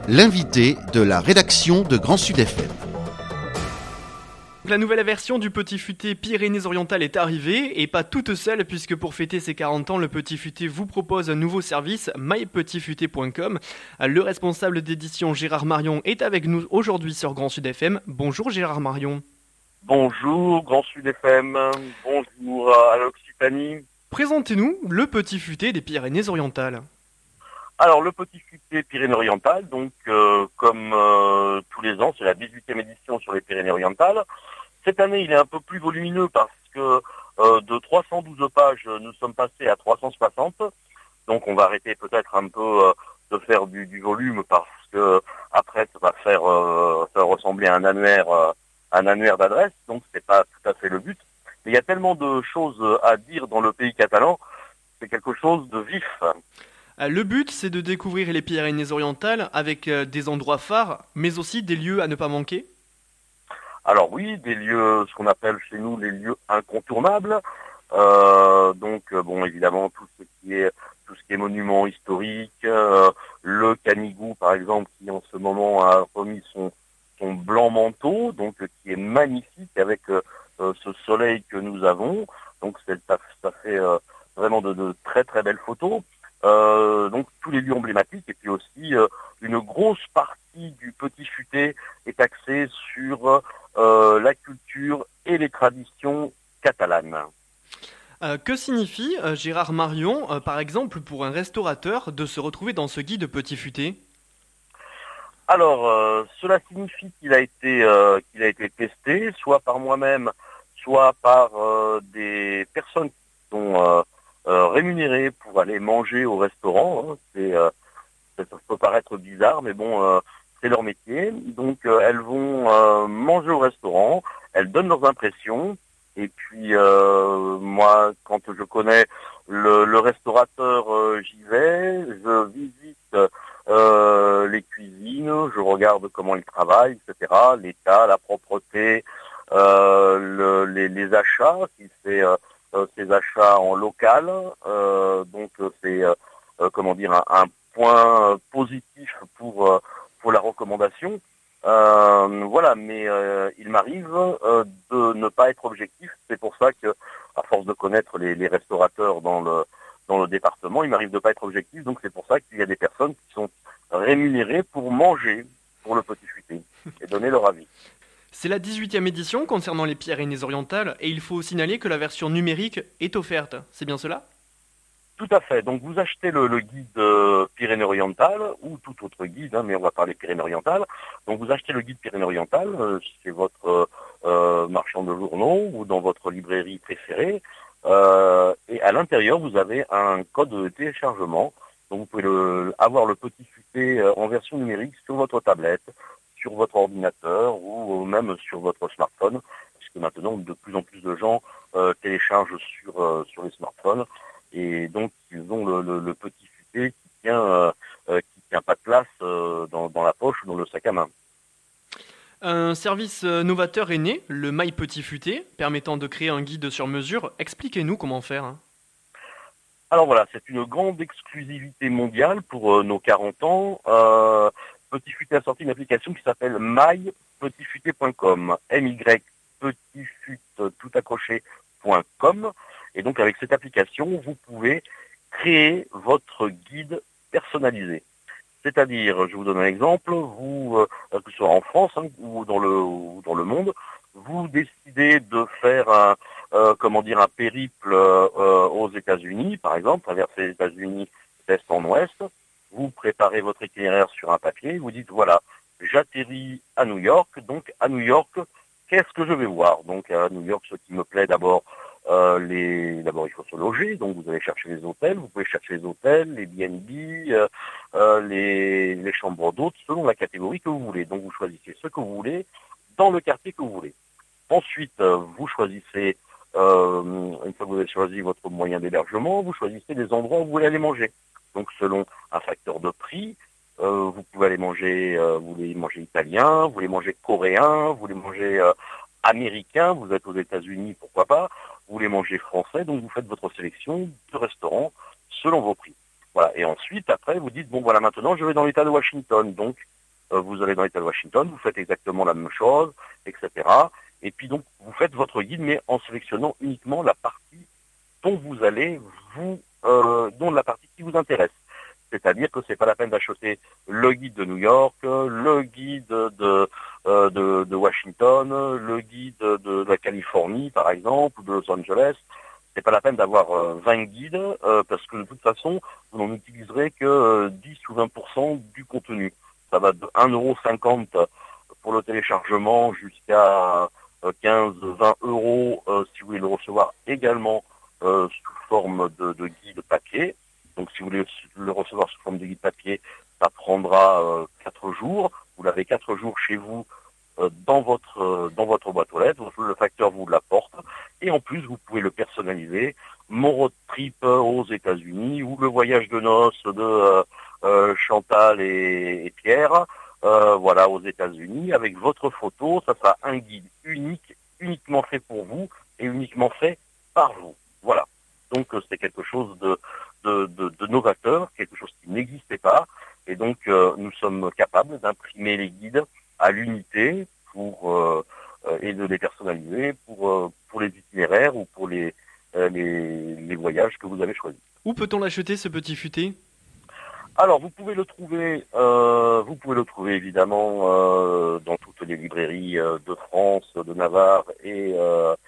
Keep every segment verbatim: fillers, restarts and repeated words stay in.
l'invité de la rédaction de Grand Sud F M. La nouvelle version du Petit Futé Pyrénées-Orientales est arrivée, et pas toute seule, puisque pour fêter ses quarante ans, le Petit Futé vous propose un nouveau service, my petit futé point com. Le responsable d'édition Gérard Marion est avec nous aujourd'hui sur Grand Sud F M. Bonjour Gérard Marion. Bonjour Grand Sud F M, bonjour à l'Occitanie. Présentez-nous le Petit Futé des Pyrénées-Orientales. Alors le Petit Futé Pyrénées-Orientales, donc euh, comme euh, tous les ans, c'est la dix-huitième édition sur les Pyrénées-Orientales. Cette année, il est un peu plus volumineux parce que euh, de trois cent douze pages, nous sommes passés à trois cent soixante. Donc on va arrêter peut-être un peu euh, de faire du, du volume parce que après ça va faire, euh, ça va ressembler à un annuaire, euh, un annuaire d'adresse. Donc c'est pas tout à fait le but. Mais il y a tellement de choses à dire dans le pays catalan, c'est quelque chose de vif. Le but, c'est de découvrir les Pyrénées-Orientales avec des endroits phares, mais aussi des lieux à ne pas manquer. Alors oui, des lieux, ce qu'on appelle chez nous les lieux incontournables. Euh, donc bon, évidemment tout ce qui est tout ce qui est monument historique, euh, le Canigou par exemple, qui en ce moment a remis son son blanc manteau, donc qui est magnifique avec euh, ce soleil que nous avons. Donc c'est, ça, ça fait euh, vraiment de, de très très belles photos. Euh, donc tous les lieux emblématiques, et puis aussi euh, une grosse partie du Petit Futé est axée sur euh, la culture et les traditions catalanes. Euh, que signifie, euh, Gérard Marion, euh, par exemple pour un restaurateur, de se retrouver dans ce guide Petit Futé ? Alors euh, cela signifie qu'il a été euh, qu'il a été testé, soit par moi-même, soit par euh, des personnes qui sont euh, Euh, rémunérées pour aller manger au restaurant. Hein. C'est, euh, ça, ça peut paraître bizarre, mais bon, euh, c'est leur métier. Donc, euh, elles vont euh, manger au restaurant, elles donnent leurs impressions, et puis euh, moi, quand je connais le, le restaurateur, euh, j'y vais, je visite euh, les cuisines, je regarde comment ils travaillent, et cetera, l'état, la propreté, euh, le, les, les achats, s'il fait euh, ces achats en local, euh, donc c'est euh, comment dire un, un point positif pour euh, pour la recommandation. Euh, voilà, mais euh, il m'arrive euh, de ne pas être objectif. C'est pour ça que, à force de connaître les, les restaurateurs dans le dans le département, il m'arrive de pas être objectif. Donc c'est pour ça qu'il y a des personnes qui sont rémunérées pour manger pour le Petit Futé et donner leur avis. C'est la dix-huitième édition concernant les Pyrénées-Orientales, et il faut signaler que la version numérique est offerte. C'est bien cela ? Tout à fait. Donc vous achetez le, le guide euh, Pyrénées-Orientales ou tout autre guide, hein, mais on va parler Pyrénées-Orientales. Donc vous achetez le guide Pyrénées-Orientales euh, chez votre euh, marchand de journaux ou dans votre librairie préférée. Euh, et à l'intérieur, vous avez un code de téléchargement. Donc vous pouvez le, avoir le Petit Futé euh, en version numérique sur votre tablette, sur votre ordinateur ou même sur votre smartphone, puisque maintenant de plus en plus de gens euh, téléchargent sur euh, sur les smartphones, et donc ils ont le, le, le Petit Futé qui tient euh, qui tient pas de place euh, dans, dans la poche ou dans le sac à main. Un service novateur est né, le My Petit Futé, permettant de créer un guide sur mesure. Expliquez-nous comment faire. Alors voilà, c'est une grande exclusivité mondiale pour euh, nos quarante ans. Euh, Petit Futé a sorti une application qui s'appelle my petit futé point com, M Y petit fut tout accroché point com. Et donc avec cette application, vous pouvez créer votre guide personnalisé. C'est-à-dire, je vous donne un exemple, vous, euh, que ce soit en France hein, ou dans le ou dans le monde, vous décidez de faire un euh, comment dire un périple euh, aux États-Unis, par exemple, traverser les États-Unis d'est en ouest. Vous préparez votre itinéraire sur un papier, vous dites voilà, j'atterris à New York, donc à New York, qu'est-ce que je vais voir? Donc à New York, ce qui me plaît d'abord, euh, les d'abord il faut se loger, donc vous allez chercher les hôtels, vous pouvez chercher les hôtels, les B and B, euh, euh, les, les chambres d'hôtes, selon la catégorie que vous voulez. Donc vous choisissez ce que vous voulez dans le quartier que vous voulez. Ensuite, euh, vous choisissez, euh, une fois que vous avez choisi votre moyen d'hébergement, vous choisissez les endroits où vous voulez aller manger. Donc selon un facteur de prix, euh, vous pouvez aller manger, euh, vous voulez manger italien, vous voulez manger coréen, vous voulez manger euh, américain, vous êtes aux États-Unis, pourquoi pas, vous voulez manger français, donc vous faites votre sélection de restaurants selon vos prix. Voilà. Et ensuite, après, vous dites, bon voilà, maintenant je vais dans l'État de Washington, donc euh, vous allez dans l'État de Washington, vous faites exactement la même chose, et cetera. Et puis donc, vous faites votre guide, mais en sélectionnant uniquement la partie dont vous allez vous, euh, dont la partie qui vous intéresse. C'est-à-dire que c'est pas la peine d'acheter le guide de New York, le guide de, euh, de, de Washington, le guide de, de la Californie, par exemple, ou de Los Angeles. C'est pas la peine d'avoir euh, vingt guides, euh, parce que de toute façon, vous n'en utiliserez que euh, dix ou vingt pour cent du contenu. Ça va de un euro cinquante pour le téléchargement jusqu'à euh, quinze à vingt euros euh, si vous voulez le recevoir également euh, sous forme de, de guide papier. Donc si vous voulez le recevoir sous forme de guide papier, ça prendra euh, quatre jours. Vous l'avez quatre jours chez vous euh, dans votre euh, dans votre boîte aux lettres. Le facteur vous l'apporte. Et en plus, vous pouvez le personnaliser. Mon road trip aux États-Unis ou le voyage de noces de euh, euh, Chantal et, et Pierre, euh, voilà, aux États-Unis, avec votre photo. Ça sera un guide unique, uniquement fait pour vous et uniquement fait par vous. Voilà. Donc euh, c'est quelque chose de De, de, de novateur, quelque chose qui n'existait pas, et donc euh, nous sommes capables d'imprimer les guides à l'unité pour euh, euh, et de les personnaliser pour euh, pour les itinéraires ou pour les, euh, les les voyages que vous avez choisis. Où peut-on l'acheter, ce petit futé ? Alors vous pouvez le trouver, euh, vous pouvez le trouver évidemment euh, dans toutes les librairies euh, de France, de Navarre et euh,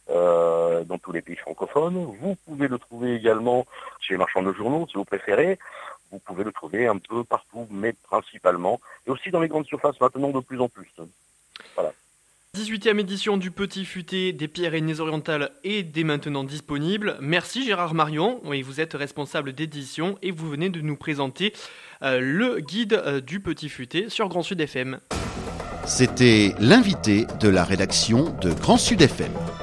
Euh, dans tous les pays francophones. Vous pouvez le trouver également chez les marchands de journaux, si vous préférez. Vous pouvez le trouver un peu partout, mais principalement. Et aussi dans les grandes surfaces maintenant de plus en plus. Voilà. dix-huitième édition du Petit Futé des Pyrénées-Orientales est dès maintenant disponible. Merci Gérard Marion. Oui, vous êtes responsable d'édition et vous venez de nous présenter euh, le guide euh, du Petit Futé sur Grand Sud F M. C'était l'invité de la rédaction de Grand Sud F M.